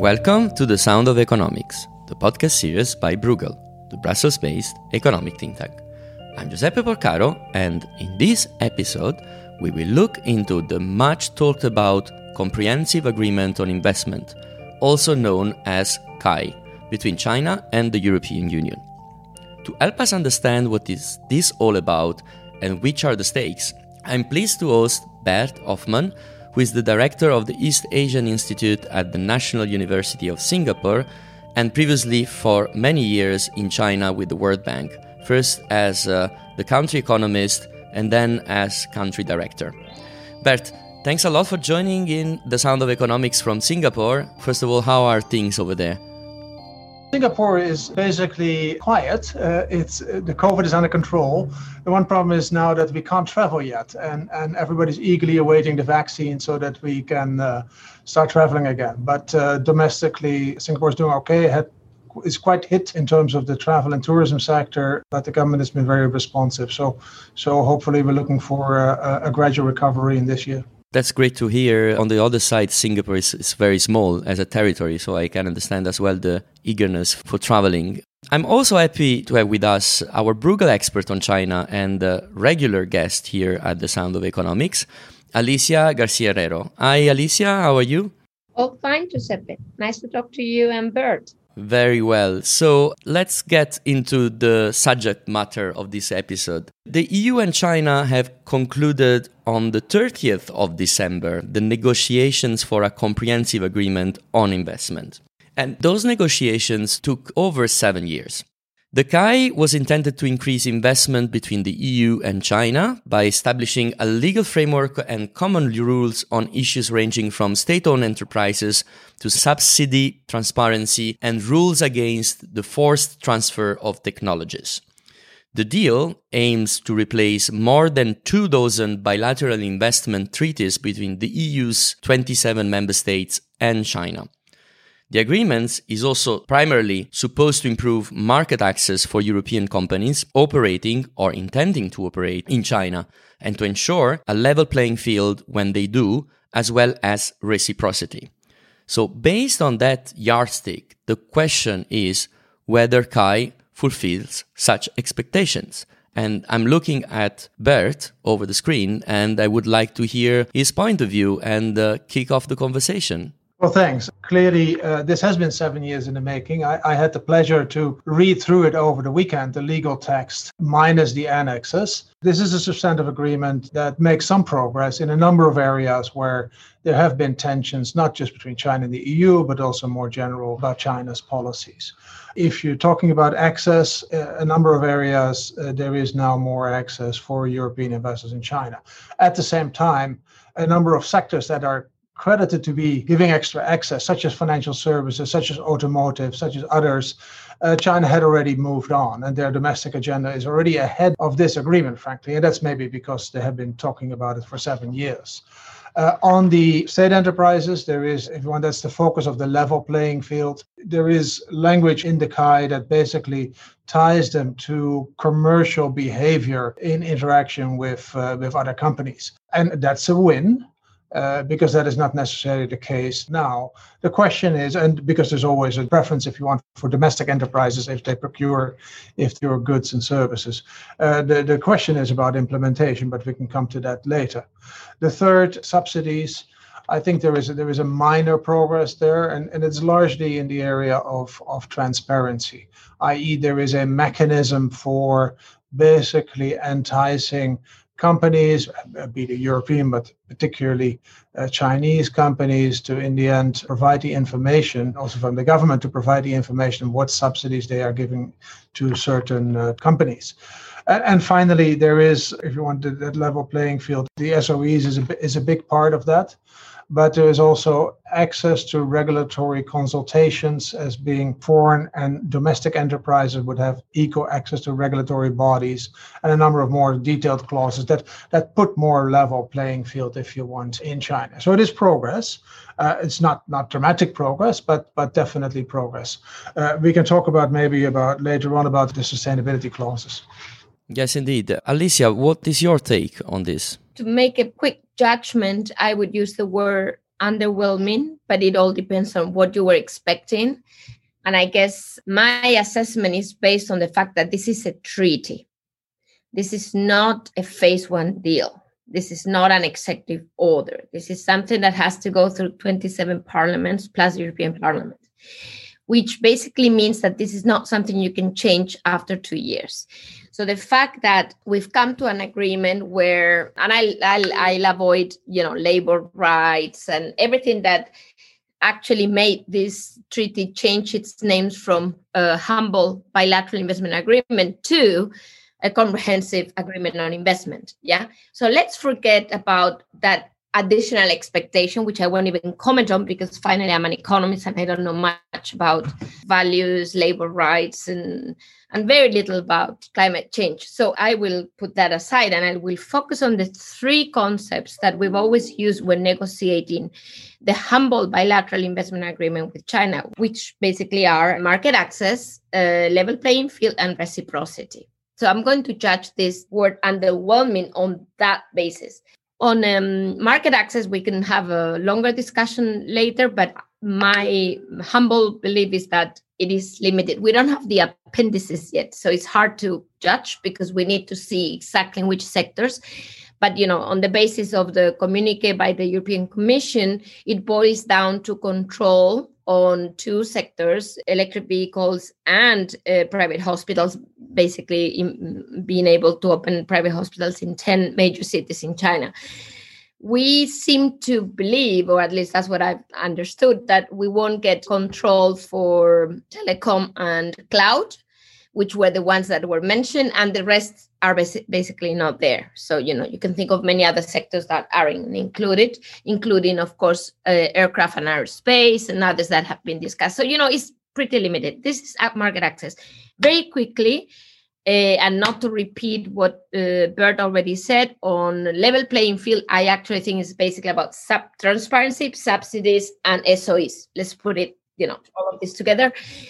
Welcome to The Sound of Economics, the podcast series by Bruegel, the Brussels-based economic think tank. I'm Giuseppe Porcaro, and in this episode, we will look into the much talked about Comprehensive Agreement on Investment, also known as CAI, between China and the European Union. To help us understand what is this all about and which are the stakes, I'm pleased to host Bert Hoffman, who is the director of the East Asian Institute at the National University of Singapore and previously for many years in China with the World Bank, first as the country economist and then as country director. Bert, thanks a lot for joining in The Sound of Economics from Singapore. First of all, how are things over there? Singapore is basically quiet. The COVID is under control. The one problem is now that we can't travel yet, and everybody's eagerly awaiting the vaccine so that we can start traveling again. But domestically, Singapore is doing okay. It's quite hit in terms of the travel and tourism sector, but the government has been very responsive. So hopefully we're looking for a gradual recovery in this year. That's great to hear. On the other side, Singapore is very small as a territory, so I can understand as well the eagerness for traveling. I'm also happy to have with us our Bruegel expert on China and a regular guest here at The Sound of Economics, Alicia Garcia-Herrero. Hi, Alicia, how are you? Oh, fine, Giuseppe. Nice to talk to you and Bert. Very well. So let's get into the subject matter of this episode. The EU and China have concluded on the 30th of December the negotiations for a comprehensive agreement on investment. And those negotiations took over 7 years. The CAI was intended to increase investment between the EU and China by establishing a legal framework and common rules on issues ranging from state-owned enterprises to subsidy transparency and rules against the forced transfer of technologies. The deal aims to replace more than 24 bilateral investment treaties between the EU's 27 member states and China. The agreement is also primarily supposed to improve market access for European companies operating or intending to operate in China and to ensure a level playing field when they do, as well as reciprocity. So based on that yardstick, the question is whether CAI fulfills such expectations. And I'm looking at Bert over the screen, and I would like to hear his point of view and kick off the conversation. Well, thanks. Clearly, this has been 7 years in the making. I had the pleasure to read through it over the weekend, the legal text minus the annexes. This is a substantive agreement that makes some progress in a number of areas where there have been tensions, not just between China and the EU, but also more general about China's policies. If you're talking about access, a number of areas, there is now more access for European investors in China. At the same time, a number of sectors that are credited to be giving extra access, such as financial services, such as automotive, such as others, China had already moved on, and their domestic agenda is already ahead of this agreement, frankly, and that's maybe because they have been talking about it for 7 years. On the state enterprises, there is, if you want, that's the focus of the level playing field. There is language in the CAI that basically ties them to commercial behavior in interaction with other companies, and that's a win. Because that is not necessarily the case now. The question is, and because there's always a preference, if you want, for domestic enterprises if they procure goods and services. The question is about implementation, but we can come to that later. The third, subsidies. I think there is a minor progress there, and it's largely in the area of transparency, i.e. there is a mechanism for basically enticing companies, be it European, but particularly Chinese companies, to in the end provide the information, also from the government to provide the information what subsidies they are giving to certain companies. And finally, there is, if you want, that level playing field. The SOEs is a big part of that. But there is also access to regulatory consultations, as being foreign and domestic enterprises would have equal access to regulatory bodies, and a number of more detailed clauses that put more level playing field, if you want, in China. So it is progress. It's not dramatic progress, but definitely progress. We can talk later on about the sustainability clauses. Yes, indeed. Alicia, what is your take on this? To make a quick judgment, I would use the word underwhelming, but it all depends on what you were expecting. And I guess my assessment is based on the fact that this is a treaty. This is not a phase one deal. This is not an executive order. This is something that has to go through 27 parliaments plus the European Parliament, which basically means that this is not something you can change after 2 years. So the fact that we've come to an agreement where, and I'll avoid, labor rights and everything that actually made this treaty change its names from a humble bilateral investment agreement to a comprehensive agreement on investment. Yeah. So let's forget about that additional expectation, which I won't even comment on because finally I'm an economist and I don't know much about values, labor rights, and very little about climate change. So I will put that aside and I will focus on the three concepts that we've always used when negotiating the humble bilateral investment agreement with China, which basically are market access, level playing field, and reciprocity. So I'm going to judge this word underwhelming on that basis. On market access, we can have a longer discussion later, but my humble belief is that it is limited. We don't have the appendices yet, so it's hard to judge because we need to see exactly in which sectors. But, on the basis of the communique by the European Commission, it boils down to control on two sectors, electric vehicles and private hospitals, basically being able to open private hospitals in 10 major cities in China. We seem to believe, or at least that's what I've understood, that we won't get control for telecom and cloud, which were the ones that were mentioned, and the rest are basically not there. So, you can think of many other sectors that aren't included, including, of course, aircraft and aerospace and others that have been discussed. So, it's pretty limited. This is market access. Very quickly, and not to repeat what Bert already said, on level playing field, I actually think it's basically about transparency, subsidies, and SOEs. Let's put it, all of this together.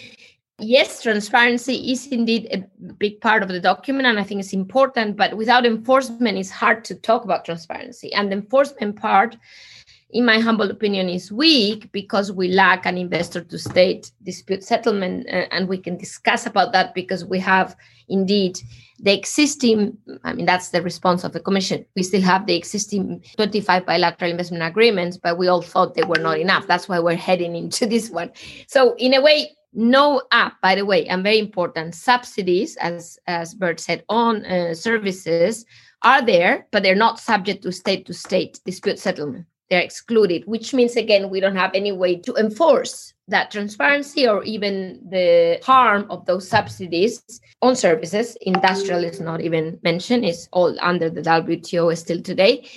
Yes, transparency is indeed a big part of the document, and I think it's important, but without enforcement, it's hard to talk about transparency. And the enforcement part, in my humble opinion, is weak because we lack an investor-to-state dispute settlement, and we can discuss about that because we have indeed the existing, that's the response of the Commission. We still have the existing 25 bilateral investment agreements, but we all thought they were not enough. That's why we're heading into this one. So in a way, no by the way, and very important, subsidies, as Bert said, on services are there, but they're not subject to state-to-state dispute settlement. They're excluded, which means, again, we don't have any way to enforce that transparency or even the harm of those subsidies on services. Industrial is not even mentioned. It's all under the WTO still today.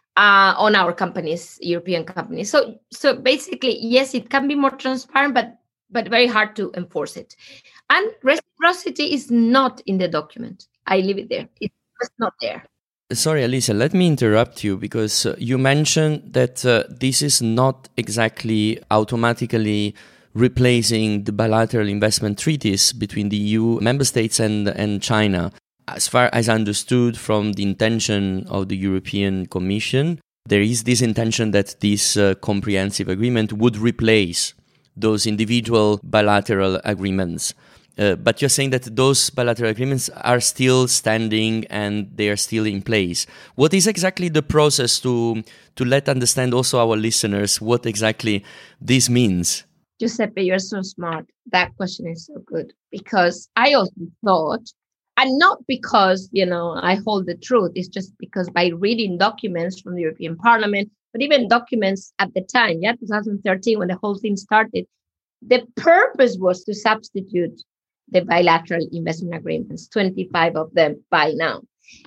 On our companies, European companies. So basically, yes, it can be more transparent, but very hard to enforce it. And reciprocity is not in the document. I leave it there. It's just not there. Sorry, Alicia, let me interrupt you because you mentioned that this is not exactly automatically replacing the bilateral investment treaties between the EU member states and China. As far as I understood from the intention of the European Commission, there is this intention that this comprehensive agreement would replace those individual bilateral agreements. But you're saying that those bilateral agreements are still standing and they are still in place. What is exactly the process to let understand also our listeners what exactly this means? Giuseppe, you're so smart. That question is so good because I also thought, and not because, I hold the truth, it's just because by reading documents from the European Parliament, but even documents at the time, 2013, when the whole thing started, the purpose was to substitute the bilateral investment agreements, 25 of them by now.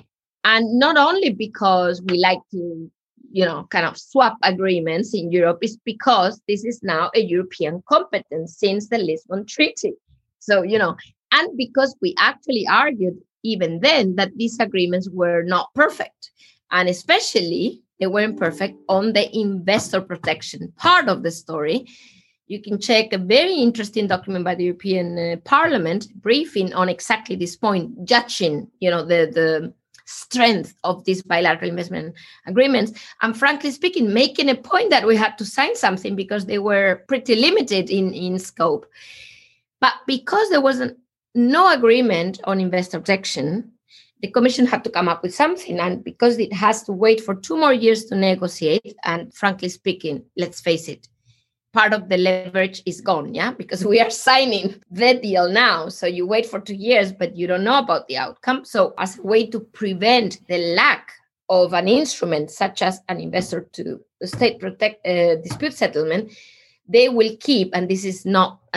And not only because we like to, kind of swap agreements in Europe, it's because this is now a European competence since the Lisbon Treaty. So, and because we actually argued even then that these agreements were not perfect. And especially they weren't perfect on the investor protection part of the story. You can check a very interesting document by the European Parliament briefing on exactly this point, judging, the strength of these bilateral investment agreements. And frankly speaking, making a point that we had to sign something because they were pretty limited in scope. But because there wasn't no agreement on investor protection, the Commission had to come up with something. And because it has to wait for 2 more years to negotiate, and frankly speaking, let's face it, part of the leverage is gone, because we are signing the deal now. So you wait for 2 years, but you don't know about the outcome. So as a way to prevent the lack of an instrument such as an investor to state dispute settlement, they will keep, and this is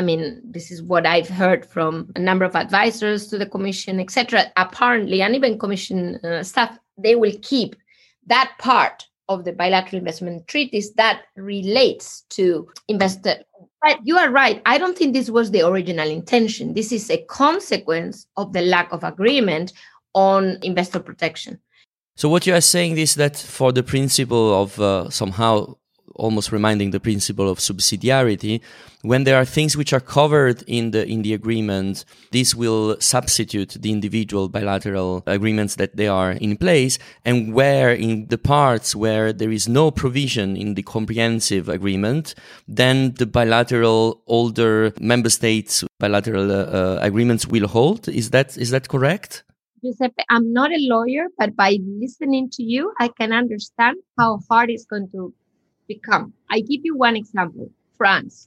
what I've heard from a number of advisors to the Commission, etc. Apparently, and even Commission staff, they will keep that part of the bilateral investment treaties that relates to investor. But you are right. I don't think this was the original intention. This is a consequence of the lack of agreement on investor protection. So what you are saying is that for the principle of somehow almost reminding the principle of subsidiarity, when there are things which are covered in the agreement, this will substitute the individual bilateral agreements that they are in place, and where in the parts where there is no provision in the comprehensive agreement, then the bilateral older member states bilateral agreements will hold. Is that correct? Giuseppe, I'm not a lawyer, but by listening to you, I can understand how hard it's going to become. I give you one example. France,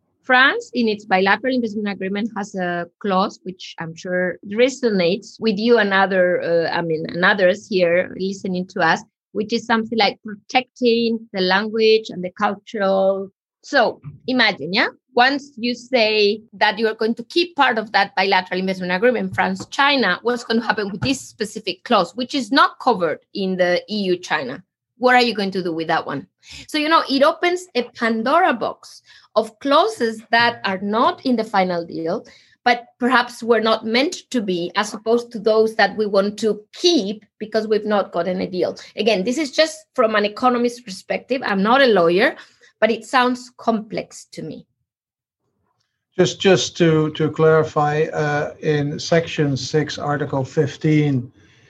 in its bilateral investment agreement, has a clause which I'm sure resonates with you and others here listening to us, which is something like protecting the language and the cultural. So imagine, once you say that you are going to keep part of that bilateral investment agreement, France-China, what's going to happen with this specific clause, which is not covered in the EU-China? What are you going to do with that one? So, it opens a Pandora box of clauses that are not in the final deal, but perhaps were not meant to be, as opposed to those that we want to keep because we've not gotten a deal. Again, this is just from an economist's perspective. I'm not a lawyer, but it sounds complex to me. Just to clarify, in Section 6, Article 15,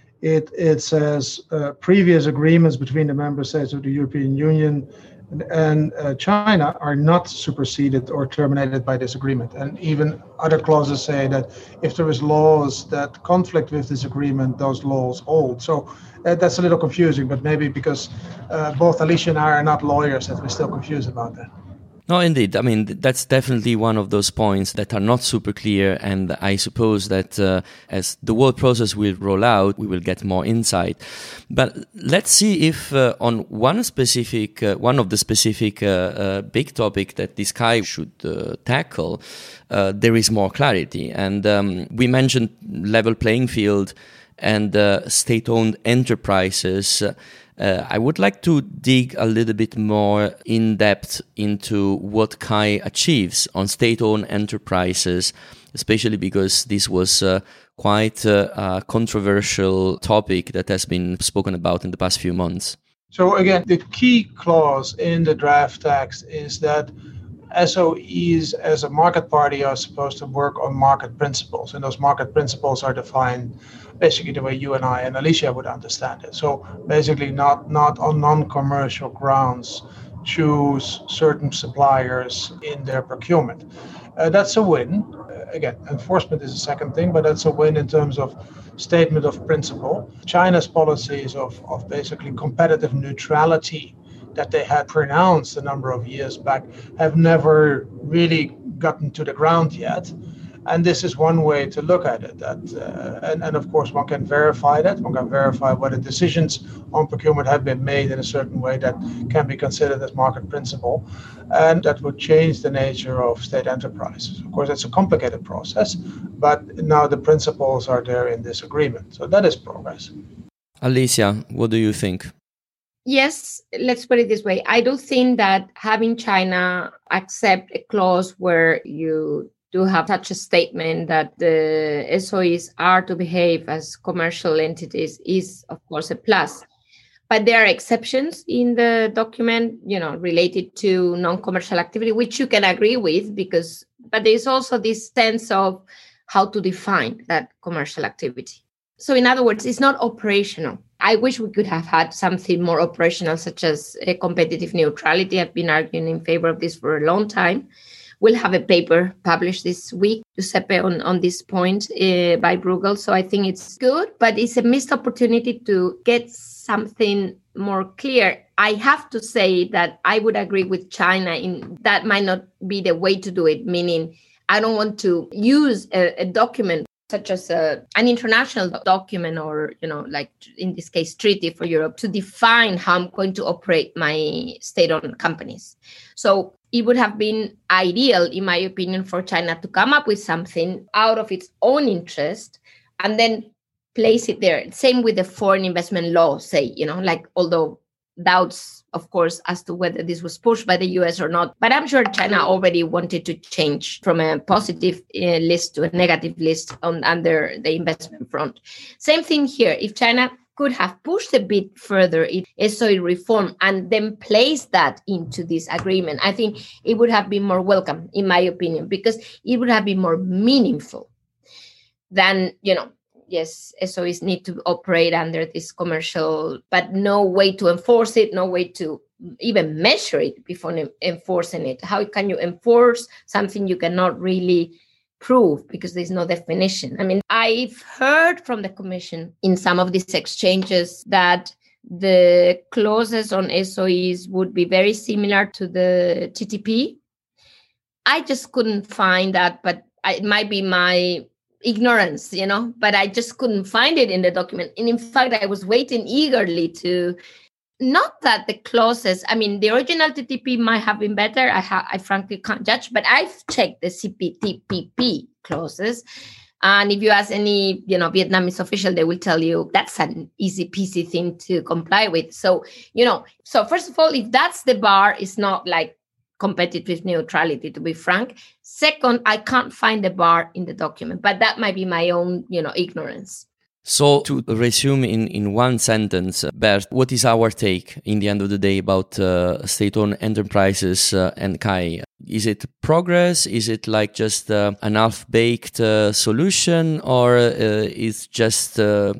it says previous agreements between the member states of the European Union and China are not superseded or terminated by this agreement. And even other clauses say that if there is laws that conflict with this agreement, those laws hold. So that's a little confusing, but maybe because both Alicia and I are not lawyers that we're still confused about that. No, indeed. I mean, that's definitely one of those points that are not super clear. And I suppose that as the whole process will roll out, we will get more insight. But let's see if on one of the specific big topic that this guy should tackle, there is more clarity. And we mentioned level playing field and state-owned enterprises. I would like to dig a little bit more in depth into what KAI achieves on state-owned enterprises, especially because this was quite a controversial topic that has been spoken about in the past few months. So again, the key clause in the draft text is that SOEs as a market party are supposed to work on market principles, and those market principles are defined basically the way you and I and Alicia would understand it. So basically not on non-commercial grounds choose certain suppliers in their procurement. That's a win. Again, enforcement is a second thing, but that's a win in terms of statement of principle. China's policies of basically competitive neutrality that they had pronounced a number of years back have never really gotten to the ground yet. And this is one way to look at it. And of course, one can verify that. One can verify whether decisions on procurement have been made in a certain way that can be considered as market principle. And that would change the nature of state enterprises. Of course, it's a complicated process, but now the principles are there in this agreement. So that is progress. Alicia, what do you think? Yes, let's put it this way. I do think that having China accept a clause where you do have such a statement that the SOEs are to behave as commercial entities is, of course, a plus. But there are exceptions in the document, related to non-commercial activity, which you can agree with, but there's also this sense of how to define that commercial activity. So in other words, it's not operational. I wish we could have had something more operational, such as competitive neutrality. I've been arguing in favor of this for a long time. We'll have a paper published this week, Giuseppe, on this point by Bruegel. So I think it's good, but it's a missed opportunity to get something more clear. I have to say that I would agree with China in that might not be the way to do it, meaning I don't want to use a document such as an international document or, like in this case, treaty for Europe to define how I'm going to operate my state-owned companies. So it would have been ideal, in my opinion, for China to come up with something out of its own interest and then place it there. Same with the foreign investment law, say, although doubts, of course, as to whether this was pushed by the US or not. But I'm sure China already wanted to change from a positive list to a negative list under the investment front. Same thing here. If China could have pushed a bit further in SOE reform and then placed that into this agreement, I think it would have been more welcome, in my opinion, because it would have been more meaningful than, yes, SOEs need to operate under this commercial, but no way to enforce it, no way to even measure it before enforcing it. How can you enforce something you cannot really prove because there's no definition? I mean, I've heard from the Commission in some of these exchanges that the clauses on SOEs would be very similar to the TTP. I just couldn't find that, but it might be my ignorance, but I just couldn't find it in the document. And in fact, I was waiting eagerly to, not that the clauses, I mean, the original TTP might have been better. I frankly can't judge, but I've checked the CPTPP clauses. And if you ask any, Vietnamese official, they will tell you that's an easy peasy thing to comply with. So, so first of all, if that's the bar, it's not like competitive neutrality, to be frank. Second, I can't find the bar in the document, but that might be my own, ignorance. So to resume in one sentence, Bert, what is our take in the end of the day about state-owned enterprises and KAI? Is it progress? Is it like just an half-baked solution, or is just an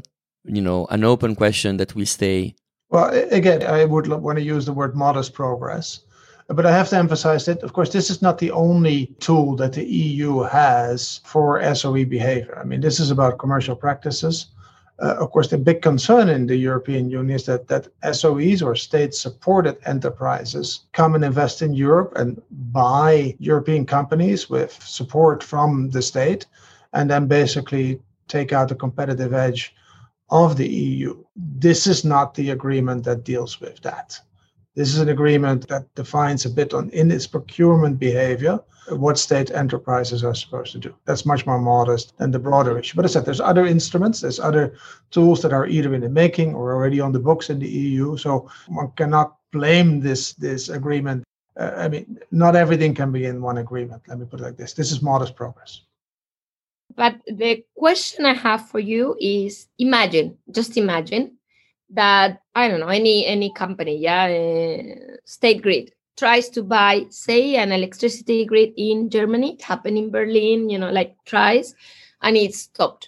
open question that will stay? Well, again, I would want to use the word modest progress. But I have to emphasize that, of course, this is not the only tool that the EU has for SOE behavior. I mean, this is about commercial practices. Of course, the big concern in the European Union is that SOEs or state-supported enterprises come and invest in Europe and buy European companies with support from the state, and then basically take out the competitive edge of the EU. This is not the agreement that deals with that. This is an agreement that defines a bit in its procurement behavior what state enterprises are supposed to do. That's much more modest than the broader issue. But as I said, there's other instruments, there's other tools that are either in the making or already on the books in the EU. So one cannot blame this agreement. I mean, not everything can be in one agreement. Let me put it like this. This is modest progress. But the question I have for you is, just imagine that, I don't know, any company, State Grid, tries to buy, say, an electricity grid in Germany. It happened in Berlin, tries, and it's stopped.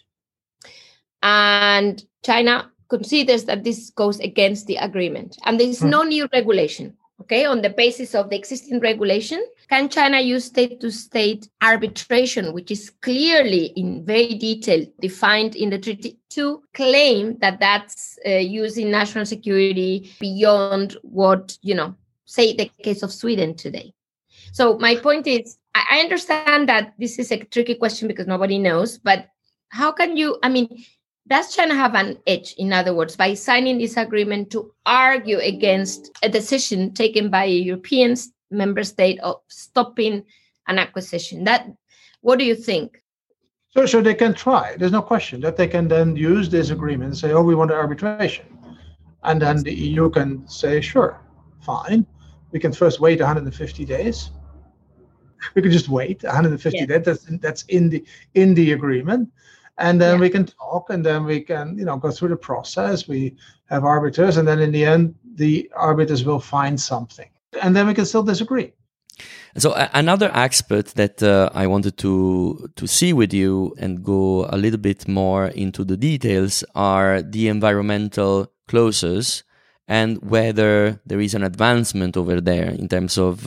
And China considers that this goes against the agreement. And there's no new regulation. Okay, on the basis of the existing regulation, can China use state-to-state arbitration, which is clearly in very detail defined in the treaty, to claim that that's using national security beyond what, say the case of Sweden today? So my point is, I understand that this is a tricky question because nobody knows, but how can you, does China have an edge, in other words, by signing this agreement to argue against a decision taken by a European member state of stopping an acquisition? What do you think? So they can try. There's no question that they can then use this agreement and say, we want arbitration. And then the EU can say, sure, fine. We can first wait 150 days. We can just wait 150 days. That's in the agreement. And then we can talk, and then we can, go through the process. We have arbiters, and then in the end, the arbiters will find something. And then we can still disagree. So another aspect that I wanted to see with you and go a little bit more into the details are the environmental clauses and whether there is an advancement over there in terms of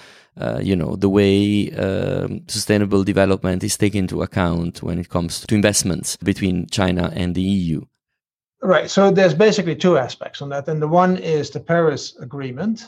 the way sustainable development is taken into account when it comes to investments between China and the EU. Right. So there's basically two aspects on that. And the one is the Paris Agreement.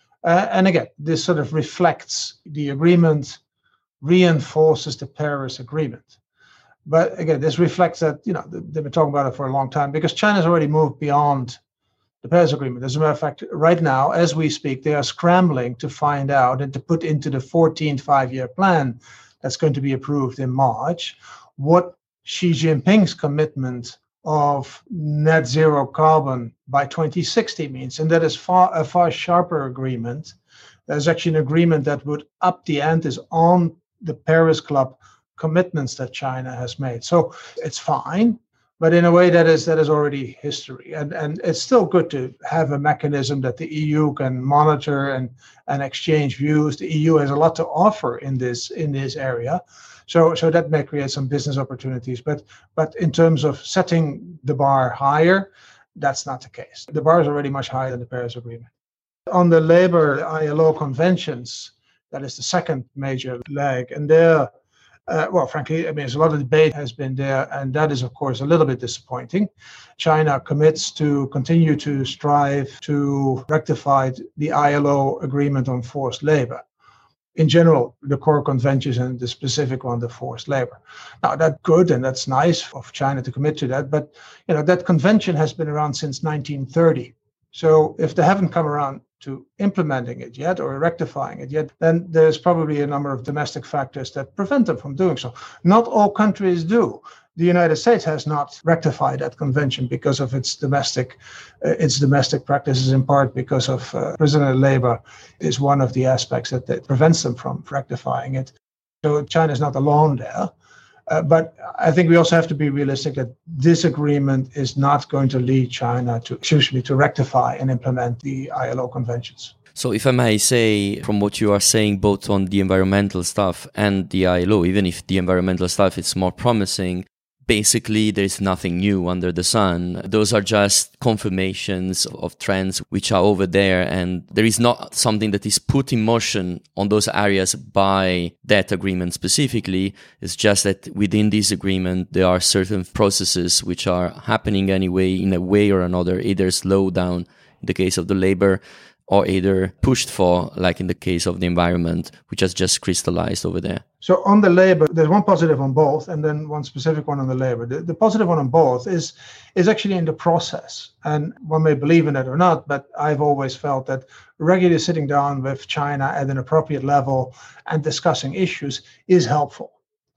And again, this sort of reflects the agreement, reinforces the Paris Agreement. But again, this reflects that, they've been talking about it for a long time because China's already moved beyond the Paris Agreement. As a matter of fact, right now, as we speak, they are scrambling to find out and to put into the 14th five-year plan that's going to be approved in March what Xi Jinping's commitment of net zero carbon by 2060 means. And that is a far sharper agreement. There's actually an agreement that would up the ante on the Paris Club commitments that China has made. So it's fine. But in a way, that is already history. And it's still good to have a mechanism that the EU can monitor and exchange views. The EU has a lot to offer in this area. So that may create some business opportunities. But in terms of setting the bar higher, that's not the case. The bar is already much higher than the Paris Agreement. On the labor ILO conventions, that is the second major leg. And there, frankly, there's a lot of debate has been there, and that is, of course, a little bit disappointing. China commits to continue to strive to rectify the ILO agreement on forced labor. In general, the core conventions and the specific one, the forced labor. Now, that's good and that's nice of China to commit to that, but that convention has been around since 1930. So if they haven't come around to implementing it yet or rectifying it yet, then there's probably a number of domestic factors that prevent them from doing so. Not all countries do. The United States has not rectified that convention because of its domestic practices, in part because of prisoner labor is one of the aspects that prevents them from rectifying it. So China is not alone there. But I think we also have to be realistic that this agreement is not going to lead China to rectify and implement the ILO conventions. So if I may say, from what you are saying, both on the environmental stuff and the ILO, even if the environmental stuff is more promising, basically there's nothing new under the sun. Those are just confirmations of trends which are over there, and there is not something that is put in motion on those areas by that agreement specifically. It's just that within this agreement there are certain processes which are happening anyway in a way or another, either slowed down in the case of the labor or either pushed for, like in the case of the environment, which has just crystallized over there. So on the labor, there's one positive on both, and then one specific one on the labor. The positive one on both is actually in the process. And one may believe in it or not, but I've always felt that regularly sitting down with China at an appropriate level and discussing issues is helpful.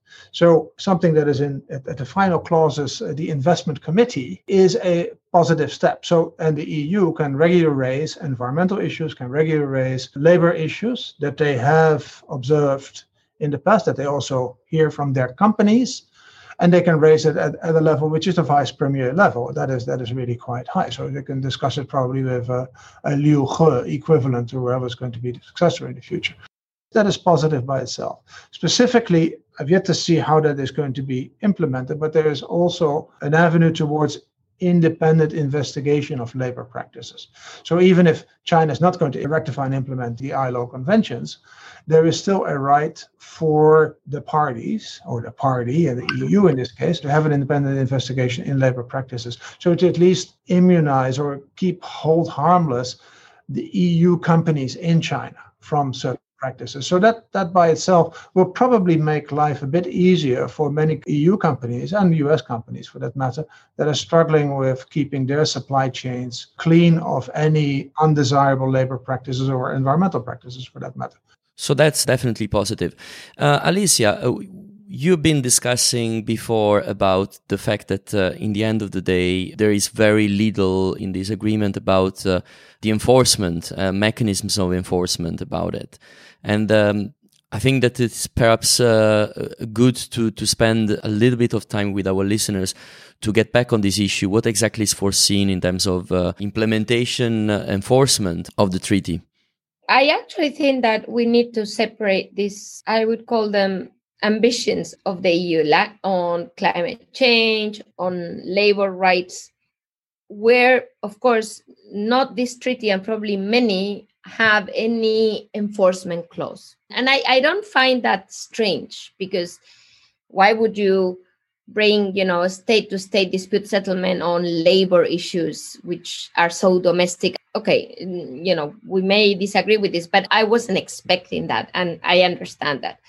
So something that is at the final clauses, the investment committee, is a positive step. So, and the EU can regularly raise environmental issues, can regularly raise labor issues that they have observed in the past, that they also hear from their companies, and they can raise it at a level which is the vice premier level. That is really quite high. So they can discuss it probably with a Liu He equivalent to whoever's going to be the successor in the future. That is positive by itself. Specifically, I've yet to see how that is going to be implemented, but there is also an avenue towards independent investigation of labor practices. So even if China is not going to rectify and implement the ILO conventions, there is still a right for the parties, or the party, and the EU in this case, to have an independent investigation in labor practices. So to at least immunize or hold harmless the EU companies in China from certain practices. So that by itself will probably make life a bit easier for many EU companies and US companies, for that matter, that are struggling with keeping their supply chains clean of any undesirable labor practices or environmental practices, for that matter. So that's definitely positive. Alicia, you've been discussing before about the fact that in the end of the day, there is very little in this agreement about the enforcement, mechanisms of enforcement about it. And I think that it's perhaps good to spend a little bit of time with our listeners to get back on this issue. What exactly is foreseen in terms of implementation, enforcement of the treaty? I actually think that we need to separate this, I would call them ambitions of the EU on climate change, on labor rights, where, of course, not this treaty and probably many have any enforcement clause. And I don't find that strange, because why would you bring, a state-to-state dispute settlement on labor issues, which are so domestic? Okay, we may disagree with this, but I wasn't expecting that, and I understand that.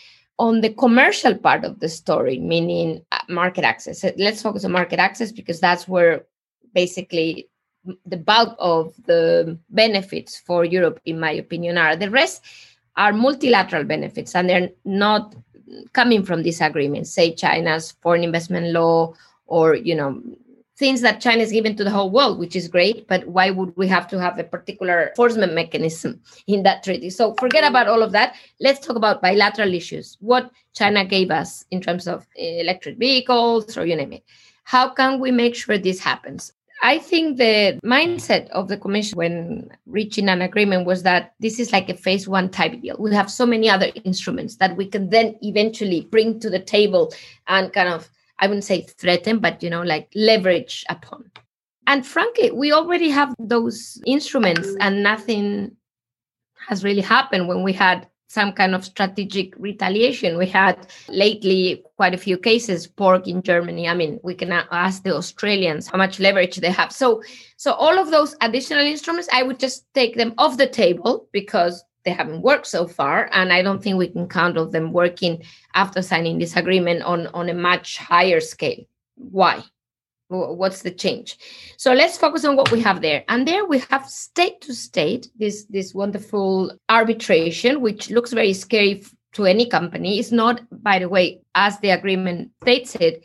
On the commercial part of the story, meaning market access, let's focus on market access, because that's where basically the bulk of the benefits for Europe, in my opinion, are. The rest are multilateral benefits, and they're not coming from these agreements, say China's foreign investment law, or, things that China is giving to the whole world, which is great. But why would we have to have a particular enforcement mechanism in that treaty? So forget about all of that. Let's talk about bilateral issues. What China gave us in terms of electric vehicles, or you name it. How can we make sure this happens? I think the mindset of the Commission when reaching an agreement was that this is like a phase one type deal. We have so many other instruments that we can then eventually bring to the table and kind of, I wouldn't say threaten, but, like leverage upon. And frankly, we already have those instruments, and nothing has really happened when we had some kind of strategic retaliation. We had lately quite a few cases, pork in Germany. I mean, we can ask the Australians how much leverage they have. So all of those additional instruments, I would just take them off the table, because they haven't worked so far. And I don't think we can count on them working after signing this agreement on a much higher scale. Why? What's the change? So let's focus on what we have there. And there we have state to state, this wonderful arbitration, which looks very scary to any company. It's not, by the way, as the agreement states it,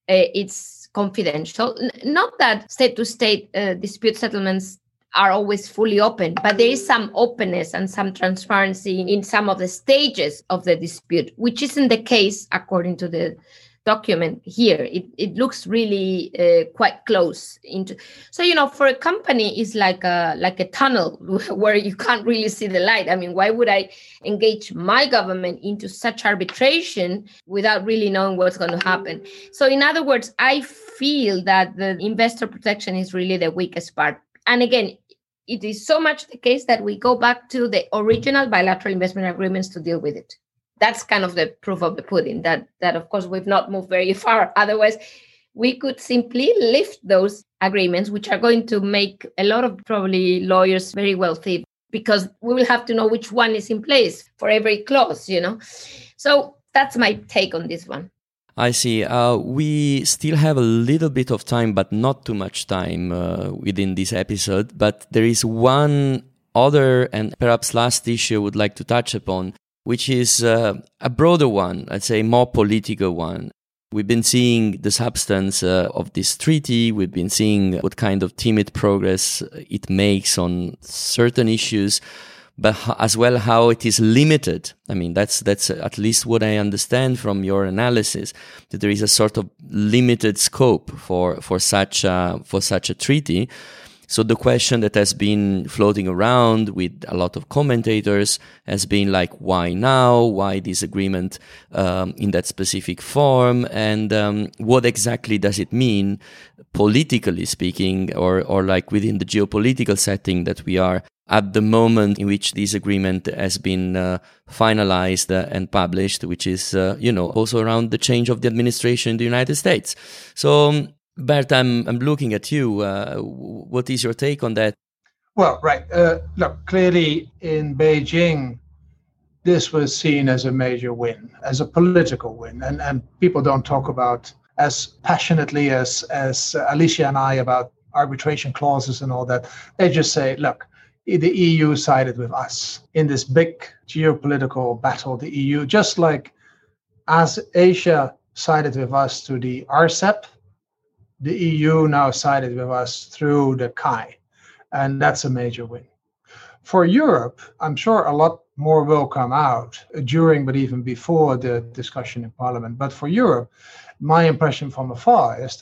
it's confidential. Not that state to state dispute settlements are always fully open, but there is some openness and some transparency in some of the stages of the dispute, which isn't the case according to the document here. It looks really quite close into. So, for a company, it's like a tunnel where you can't really see the light. I mean, why would I engage my government into such arbitration without really knowing what's going to happen? So in other words, I feel that the investor protection is really the weakest part. And again, it is so much the case that we go back to the original bilateral investment agreements to deal with it. That's kind of the proof of the pudding, that of course we've not moved very far. Otherwise, we could simply lift those agreements, which are going to make a lot of probably lawyers very wealthy, because we will have to know which one is in place for every clause, So that's my take on this one. I see. We still have a little bit of time, but not too much time within this episode. But there is one other and perhaps last issue I would like to touch upon, which is a broader one, I'd say more political one. We've been seeing the substance of this treaty. We've been seeing what kind of timid progress it makes on certain issues, but as well how it is limited. I mean, that's at least what I understand from your analysis, that there is a sort of limited scope for such a treaty. So the question that has been floating around with a lot of commentators has been like, why now? Why this agreement in that specific form? And what exactly does it mean, politically speaking, or like within the geopolitical setting that we are at the moment in which this agreement has been finalized and published, which is, also around the change of the administration in the United States. So, Bert, I'm looking at you. What is your take on that? Well, right. Look, clearly in Beijing, this was seen as a major win, as a political win. And people don't talk about as passionately as Alicia and I about arbitration clauses and all that. They just say, look, the EU sided with us in this big geopolitical battle. The EU, just like as Asia sided with us through the RCEP, the EU now sided with us through the CAI, and that's a major win. For Europe, I'm sure a lot more will come out during, but even before the discussion in Parliament. But for Europe, my impression from afar is that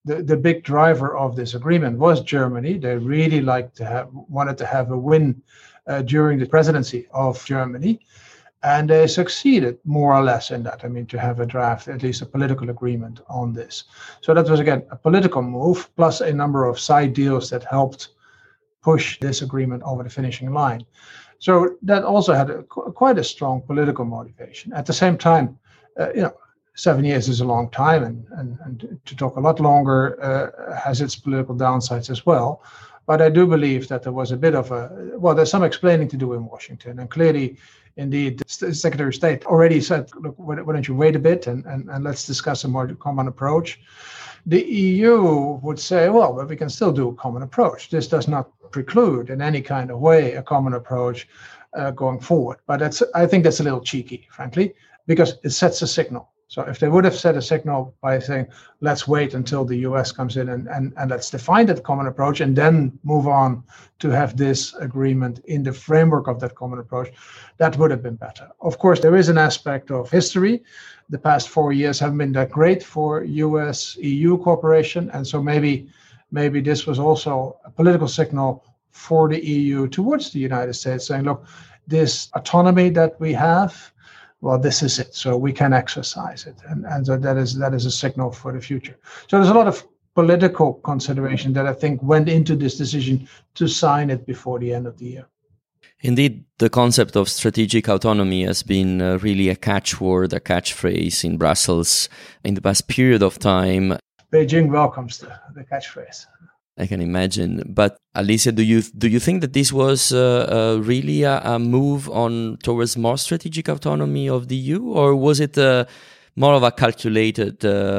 the big driver of this agreement was Germany. They really wanted to have a win during the presidency of Germany. And they succeeded more or less in that. I mean, to have a draft, at least a political agreement on this. So that was, again, a political move, plus a number of side deals that helped push this agreement over the finishing line. So that also had quite a strong political motivation. At the same time, 7 years is a long time, and to talk a lot longer has its political downsides as well. But I do believe that there was a bit of there's some explaining to do in Washington. And clearly, indeed, the Secretary of State already said, look, why don't you wait a bit and let's discuss a more common approach. The EU would say, well, but we can still do a common approach. This does not preclude in any kind of way a common approach going forward. But I think that's a little cheeky, frankly, because it sets a signal. So if they would have set a signal by saying, let's wait until the US comes in and let's define that common approach and then move on to have this agreement in the framework of that common approach, that would have been better. Of course, there is an aspect of history. The past 4 years haven't been that great for US-EU cooperation. And so maybe this was also a political signal for the EU towards the United States saying, look, this autonomy that we have, well, this is it. So we can exercise it. And so that is a signal for the future. So there's a lot of political consideration that I think went into this decision to sign it before the end of the year. Indeed, the concept of strategic autonomy has been really a catchword, a catchphrase in Brussels in the past period of time. Beijing welcomes the catchphrase. I can imagine. But Alicia, do you think that this was really a move towards more strategic autonomy of the EU, or was it more of a calculated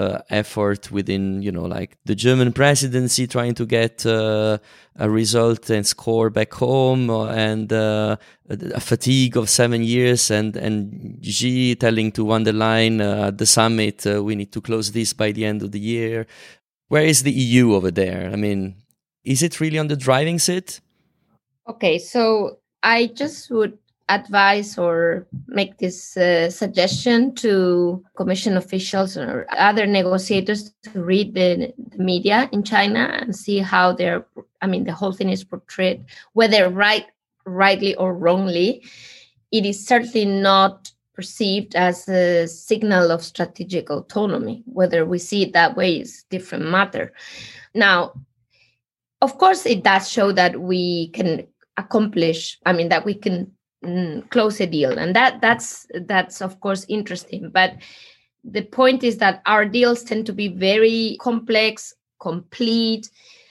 effort within, like the German presidency trying to get a result and score back home, and a fatigue of 7 years, and Xi telling to von der Leyen at the summit, we need to close this by the end of the year? Where is the EU over there? I mean, is it really on the driving seat? Okay, so I just would advise or make this suggestion to Commission officials or other negotiators to read the media in China and see how the whole thing is portrayed, whether rightly or wrongly. It is certainly not perceived as a signal of strategic autonomy. Whether we see it that way is a different matter. Now, of course, it does show that we can that we can close a deal. And that's of course interesting. But the point is that our deals tend to be very complex, complete,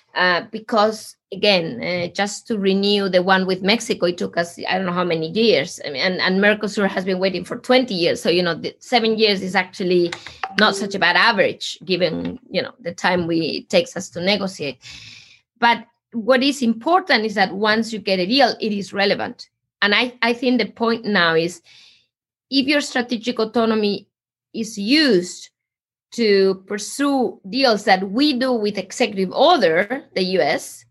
because again, just to renew the one with Mexico, it took us, I don't know how many years. I mean, and Mercosur has been waiting for 20 years. So, the 7 years is actually not such a bad average, given, the time it takes us to negotiate. But what is important is that once you get a deal, it is relevant. And I think the point now is, if your strategic autonomy is used to pursue deals that we do with executive order, the US,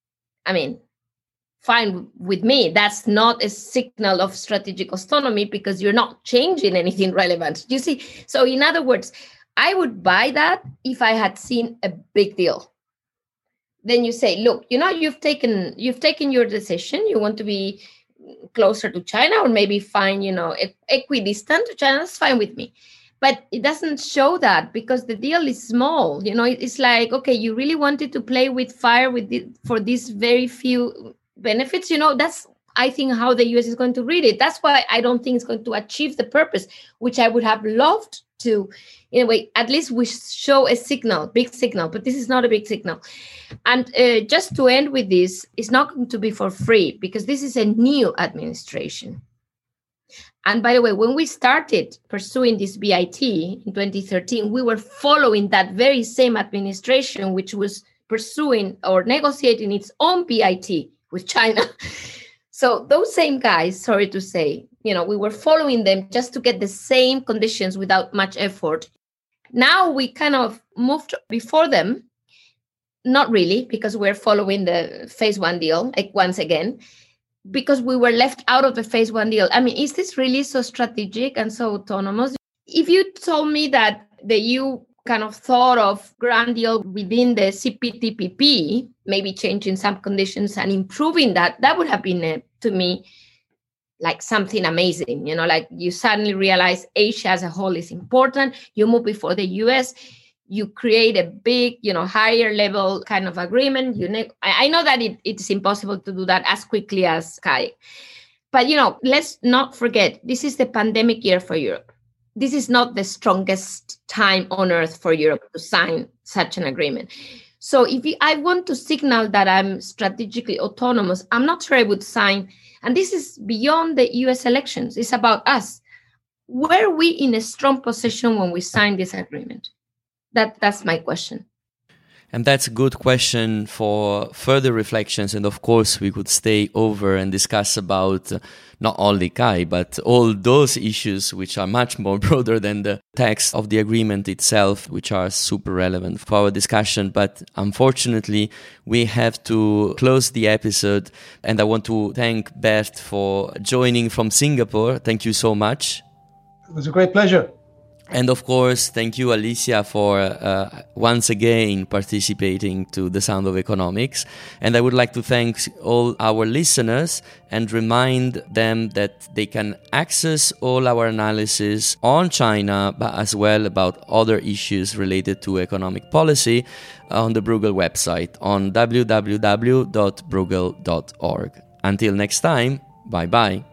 fine with me. That's not a signal of strategic autonomy because you're not changing anything relevant. You see? So in other words, I would buy that if I had seen a big deal. Then you say, look, you've taken your decision. You want to be closer to China, or maybe find, equidistant to China. That's fine with me. But it doesn't show that because the deal is small. It's like, okay, you really wanted to play with fire for these very few benefits. That's, I think, how the US is going to read it. That's why I don't think it's going to achieve the purpose, which I would have loved to, in a way, at least we show a signal, big signal, but this is not a big signal. And just to end with this, it's not going to be for free because this is a new administration. And by the way, when we started pursuing this BIT in 2013, we were following that very same administration, which was pursuing or negotiating its own BIT with China. So those same guys, sorry to say, we were following them just to get the same conditions without much effort. Now we kind of moved before them. Not really, because we're following the phase one deal, once again, because we were left out of the phase one deal. Is this really so strategic and so autonomous? If you told me that the EU kind of thought of grand deal within the CPTPP, maybe changing some conditions and improving that, that would have been, to me, like something amazing. Like you suddenly realize Asia as a whole is important. You move before the US, you create a big, higher level kind of agreement. I know that it's impossible to do that as quickly as Kai. But, let's not forget, this is the pandemic year for Europe. This is not the strongest time on earth for Europe to sign such an agreement. So I want to signal that I'm strategically autonomous, I'm not sure I would sign. And this is beyond the US elections. It's about us. Were we in a strong position when we signed this agreement? That's my question. And that's a good question for further reflections. And of course, we could stay over and discuss about not only Kai, but all those issues which are much more broader than the text of the agreement itself, which are super relevant for our discussion. But unfortunately, we have to close the episode. And I want to thank Bert for joining from Singapore. Thank you so much. It was a great pleasure. And of course, thank you, Alicia, for once again participating to The Sound of Economics. And I would like to thank all our listeners and remind them that they can access all our analysis on China, but as well about other issues related to economic policy on the Bruegel website on www.bruegel.org. Until next time, bye-bye.